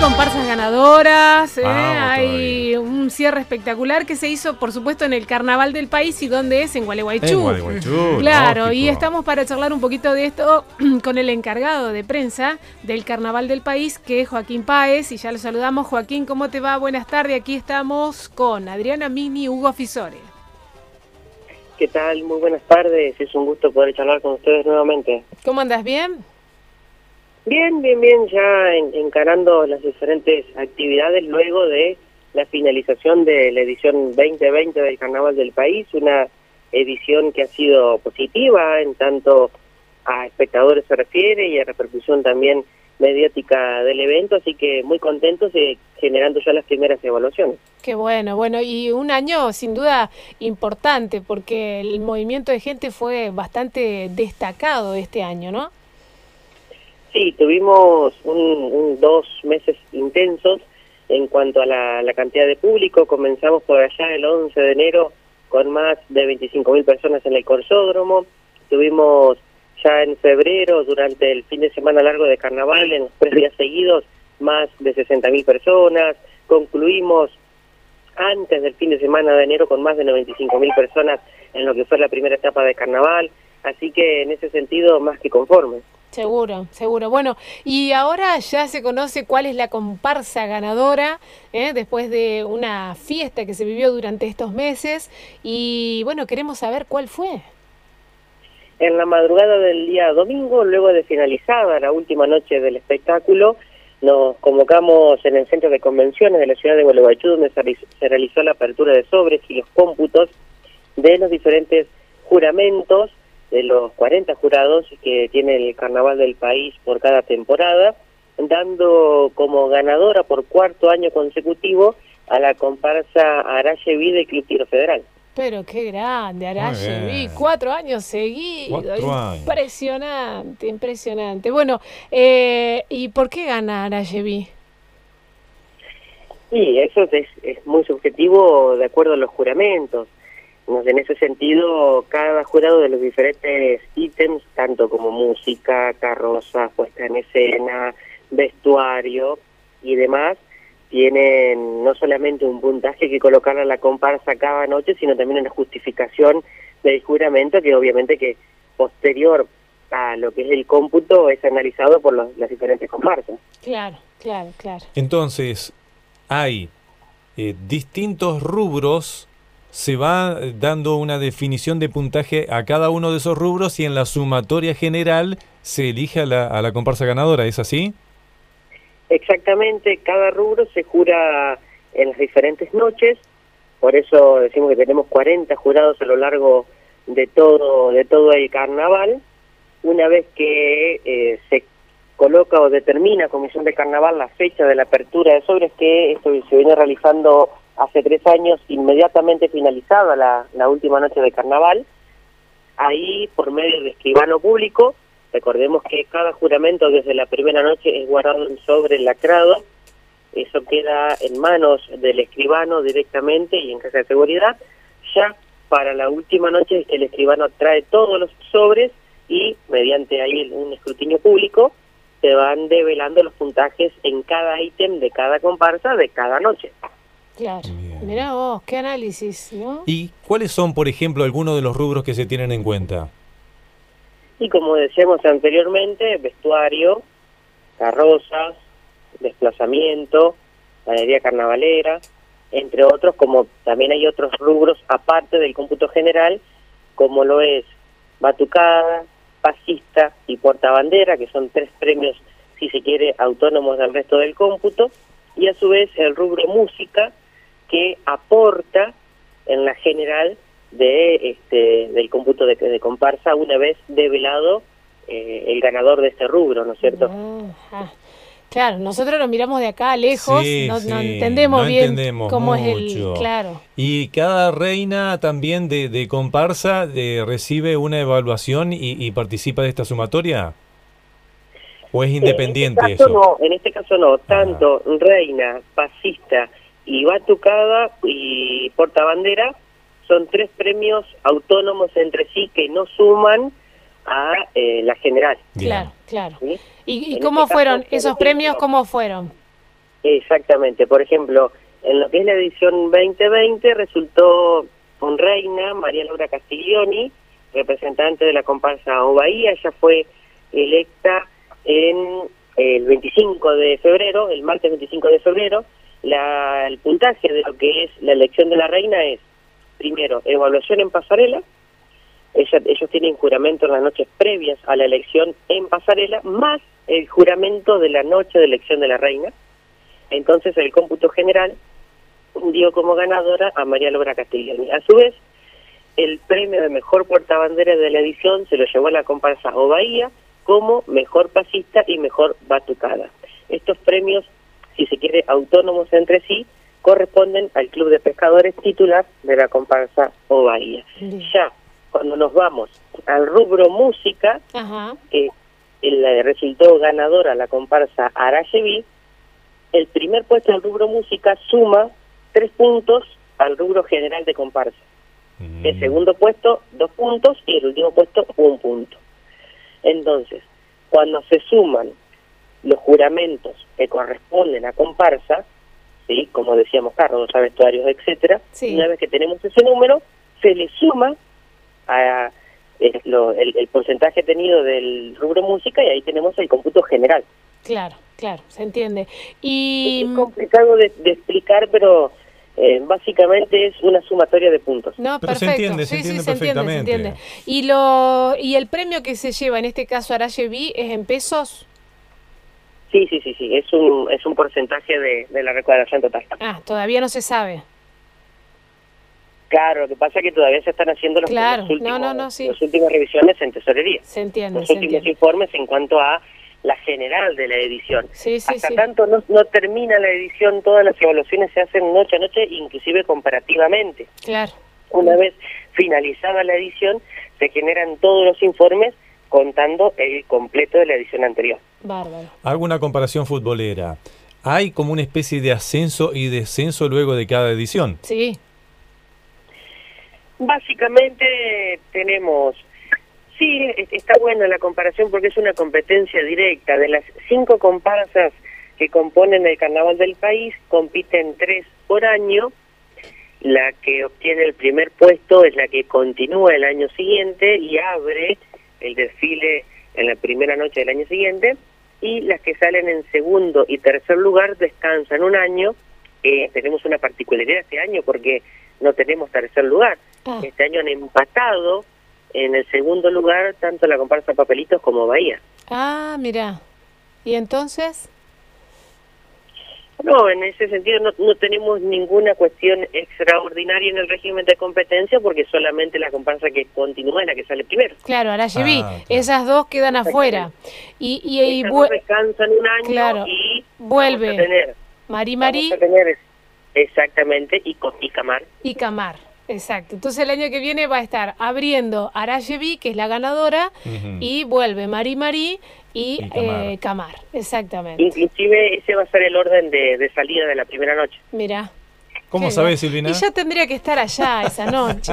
comparsas ganadoras, hay un cierre espectacular que se hizo, por supuesto, en el Carnaval del País. ¿Y dónde es? En Gualeguaychú. En Gualeguaychú, claro, lógico. y estamos para charlar un poquito de esto con el encargado de prensa del Carnaval del País, que es Joaquín Páez, y ya lo saludamos. Joaquín, ¿cómo te va? Buenas tardes, aquí estamos con Adriana Mini y Hugo Fisore. ¿Qué tal? Muy buenas tardes, es un gusto poder charlar con ustedes nuevamente. ¿Cómo andas? ¿Bien? Bien, ya encarando las diferentes actividades luego de la finalización de la edición 2020 del Carnaval del País, una edición que ha sido positiva en tanto a espectadores se refiere y a repercusión también mediática del evento, así que muy contentos y generando ya las primeras evaluaciones. Qué bueno, y un año sin duda importante porque el movimiento de gente fue bastante destacado este año, ¿no? Sí, tuvimos 2 meses intensos en cuanto a la cantidad de público. Comenzamos por allá el 11 de enero con más de 25.000 personas en el Corsódromo. Tuvimos ya en febrero, durante el fin de semana largo de Carnaval, en los 3 días seguidos, más de 60.000 personas. Concluimos antes del fin de semana de enero con más de 95.000 personas en lo que fue la primera etapa de Carnaval. Así que en ese sentido, más que conforme. Seguro. Bueno, y ahora ya se conoce cuál es la comparsa ganadora, después de una fiesta que se vivió durante estos meses. Y bueno, queremos saber cuál fue. En la madrugada del día domingo, luego de finalizada la última noche del espectáculo, nos convocamos en el centro de convenciones de la ciudad de Gualeguaychú, donde se realizó la apertura de sobres y los cómputos de los diferentes juramentos, de los 40 jurados que tiene el Carnaval del País por cada temporada, dando como ganadora por 4º año consecutivo a la comparsa Arayeví del Club Tiro Federal. Pero qué grande, Arayeví, 4 años seguidos, 4 años. Impresionante. Bueno, ¿y por qué gana Arayeví? Sí, eso es muy subjetivo de acuerdo a los juramentos. En ese sentido, cada jurado de los diferentes ítems, tanto como música, carroza, puesta en escena, vestuario y demás, tienen no solamente un puntaje que colocar a la comparsa cada noche, sino también una justificación del juramento que obviamente que posterior a lo que es el cómputo es analizado por las diferentes comparsas. Claro. Entonces, hay distintos rubros. Se va dando una definición de puntaje a cada uno de esos rubros y en la sumatoria general se elige a la comparsa ganadora, ¿es así? Exactamente, cada rubro se jura en las diferentes noches, por eso decimos que tenemos 40 jurados a lo largo de todo el carnaval. Una vez que se coloca o determina Comisión de Carnaval la fecha de la apertura de sobres, que esto se viene realizando hace 3 años, inmediatamente finalizada la última noche de Carnaval, ahí por medio de escribano público, recordemos que cada juramento desde la primera noche es guardado en sobre lacrado, eso queda en manos del escribano directamente y en casa de seguridad. Ya para la última noche es que el escribano trae todos los sobres y mediante ahí un escrutinio público se van develando los puntajes en cada ítem de cada comparsa de cada noche. Claro, mirá vos, qué análisis, ¿no? ¿Y cuáles son, por ejemplo, algunos de los rubros que se tienen en cuenta? Y como decíamos anteriormente, vestuario, carrozas, desplazamiento, galería carnavalera, entre otros, como también hay otros rubros aparte del cómputo general, como lo es batucada, pasista y portabandera, que son 3 premios, si se quiere, autónomos del resto del cómputo, y a su vez el rubro música, que aporta en la general del cómputo de comparsa una vez develado el ganador de este rubro, ¿no es cierto? Claro, nosotros lo miramos de acá lejos, no entendemos bien cómo es el... Claro. Y cada reina también de comparsa recibe una evaluación y participa de esta sumatoria. ¿O es independiente eso? En este caso no, tanto reina, pasista y batucada y portabandera son 3 premios autónomos entre sí que no suman a la general. Claro. ¿Sí? ¿Y cómo fueron esos premios? ¿Cómo fueron? Exactamente. Por ejemplo, en lo que es la edición 2020 resultó con reina María Laura Castiglioni, representante de la comparsa O Bahía. Ella fue electa en el 25 de febrero, el martes 25 de febrero. El puntaje de lo que es la elección de la reina es, primero, evaluación en pasarela. Ellos tienen juramento en las noches previas a la elección en pasarela, más el juramento de la noche de elección de la reina. Entonces el cómputo general dio como ganadora a María Laura Castiglioni. A su vez, el premio de mejor portabandera de la edición se lo llevó a la comparsa O Bahía como mejor pasista y mejor batucada. Estos premios, si se quiere, autónomos entre sí, corresponden al Club de Pescadores titular de la comparsa O Bahía. Ya cuando nos vamos al rubro música, resultó ganadora la comparsa Arayeví. El primer puesto del rubro música suma 3 puntos al rubro general de comparsa. El segundo puesto, 2 puntos, y el último puesto, 1 punto. Entonces, cuando se suman los juramentos que corresponden a comparsa, ¿sí?, como decíamos, carros, vestuarios, etcétera, una vez que tenemos ese número, se le suma a el porcentaje tenido del rubro música, y ahí tenemos el cómputo general. Claro, se entiende. Y es complicado de explicar, pero básicamente es una sumatoria de puntos. No, pero perfecto. se entiende perfectamente. Se entiende. Y el premio que se lleva, en este caso Arayeví, ¿es en pesos? Sí. Es un porcentaje de la recaudación total. Todavía no se sabe. Claro, lo que pasa es que todavía se están haciendo las últimas revisiones en tesorería. Se entiende. Los últimos informes en cuanto a la general de la edición. Hasta tanto no termina la edición, todas las evaluaciones se hacen noche a noche, inclusive comparativamente. Claro. Una vez finalizada la edición, se generan todos los informes contando el completo de la edición anterior. Bárbaro. Hago una comparación futbolera. ¿Hay como una especie de ascenso y descenso luego de cada edición? Sí. Básicamente tenemos... Sí, está buena la comparación porque es una competencia directa. De las 5 comparsas que componen el carnaval del país, compiten 3 por año. La que obtiene el primer puesto es la que continúa el año siguiente y abre el desfile en la primera noche del año siguiente. Y las que salen en segundo y tercer lugar descansan un año. Tenemos una particularidad este año porque no tenemos tercer lugar. Este año han empatado en el segundo lugar tanto la comparsa Papelitos como Bahía. Mira. ¿Y entonces? No, en ese sentido no tenemos ninguna cuestión extraordinaria en el régimen de competencia porque solamente la comparsa que continúa es la que sale primero. Claro, Arayeví. Esas dos quedan afuera. Y descansan un año y vuelve vamos a tener, Marí. Vamos a tener exactamente, y Camar. Y Camar. Exacto. Entonces el año que viene va a estar abriendo Arayeví, que es la ganadora, y vuelve Marí y Camar. Exactamente. Inclusive ese va a ser el orden de salida de la primera noche. Mirá. ¿Cómo sabés, Silvina? Y yo tendría que estar allá esa noche,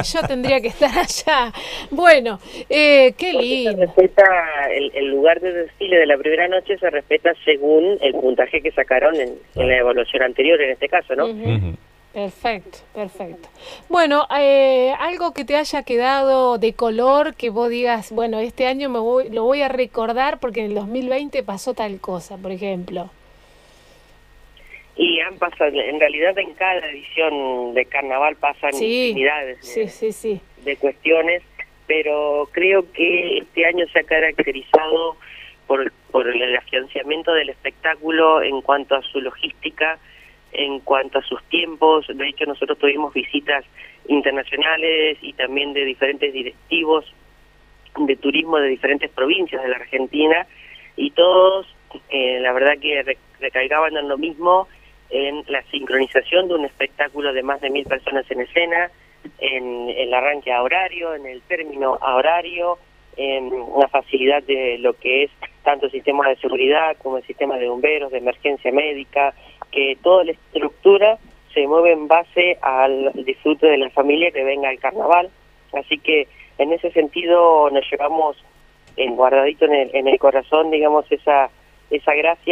Bueno, qué lindo. Se respeta el lugar de desfile de la primera noche, se respeta según el puntaje que sacaron en la evaluación anterior, en este caso, ¿no? Perfecto. Bueno, algo que te haya quedado de color, que vos digas, bueno, este año lo voy a recordar porque en el 2020 pasó tal cosa, por ejemplo. Y han pasado, en realidad en cada edición de carnaval pasan infinidades de cuestiones, pero creo que este año se ha caracterizado por el afianzamiento del espectáculo en cuanto a su logística, en cuanto a sus tiempos. De hecho, nosotros tuvimos visitas internacionales y también de diferentes directivos de turismo de diferentes provincias de la Argentina, y todos, la verdad que recalcaban en lo mismo, en la sincronización de un espectáculo de más de 1000 personas en escena, en el arranque a horario, en el término a horario, en la facilidad de lo que es tanto el sistema de seguridad como el sistema de bomberos, de emergencia médica, que toda la estructura se mueve en base al disfrute de la familia que venga al carnaval. Así que en ese sentido nos llevamos guardadito en el corazón, digamos, esa gracia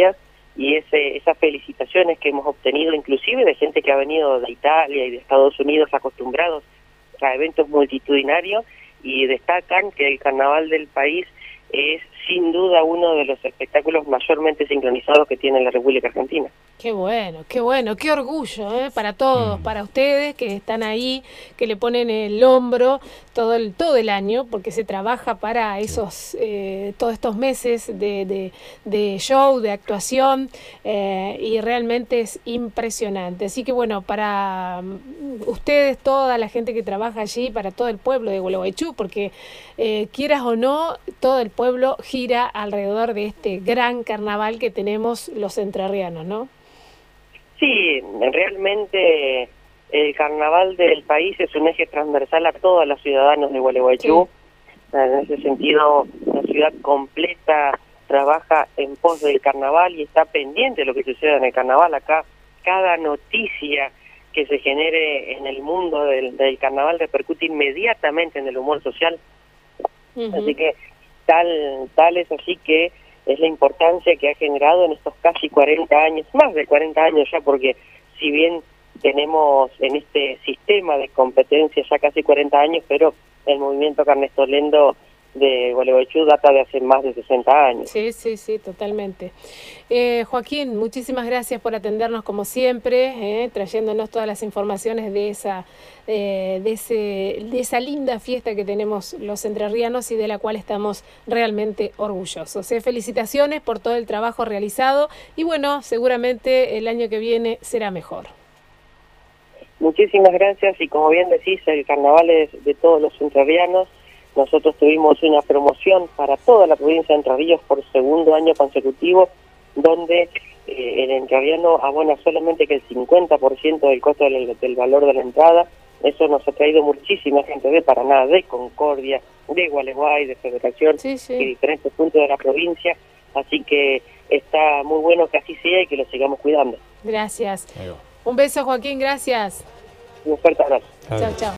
y esas felicitaciones que hemos obtenido, inclusive de gente que ha venido de Italia y de Estados Unidos acostumbrados a eventos multitudinarios, y destacan que el carnaval del país es sin duda uno de los espectáculos mayormente sincronizados que tiene la República Argentina. Qué bueno, qué orgullo, para todos, para ustedes que están ahí, que le ponen el hombro todo el año, porque se trabaja para esos todos estos meses de show, de actuación, y realmente es impresionante. Así que bueno, para ustedes, toda la gente que trabaja allí, para todo el pueblo de Gualeguaychú, porque quieras o no, todo el pueblo gira alrededor de este gran carnaval que tenemos los entrerrianos, ¿no? Sí, realmente el carnaval del país es un eje transversal a todos los ciudadanos de Gualeguaychú. Sí. En ese sentido, la ciudad completa trabaja en pos del carnaval y está pendiente de lo que suceda en el carnaval. Acá, cada noticia que se genere en el mundo del carnaval repercute inmediatamente en el humor social. Así que tal es así que es la importancia que ha generado en estos casi 40 años, más de 40 años ya, porque si bien tenemos en este sistema de competencia ya casi 40 años, pero el movimiento carnestolendo de Gualeguaychú data de hace más de 60 años. Sí, totalmente. Joaquín, muchísimas gracias por atendernos como siempre, trayéndonos todas las informaciones de esa linda fiesta que tenemos los entrerrianos y de la cual estamos realmente orgullosos. Felicitaciones por todo el trabajo realizado y bueno, seguramente el año que viene será mejor. Muchísimas gracias y como bien decís, el carnaval es de todos los entrerrianos. Nosotros tuvimos una promoción para toda la provincia de Entre Ríos por segundo año consecutivo, donde el entrerriano abona solamente que el 50% del costo del valor de la entrada. Eso nos ha traído muchísima gente de Paraná, de Concordia, de Gualeguay, de Federación y diferentes puntos de la provincia. Así que está muy bueno que así sea y que lo sigamos cuidando. Gracias. Un beso, Joaquín, gracias. Un fuerte abrazo. Chao, chao.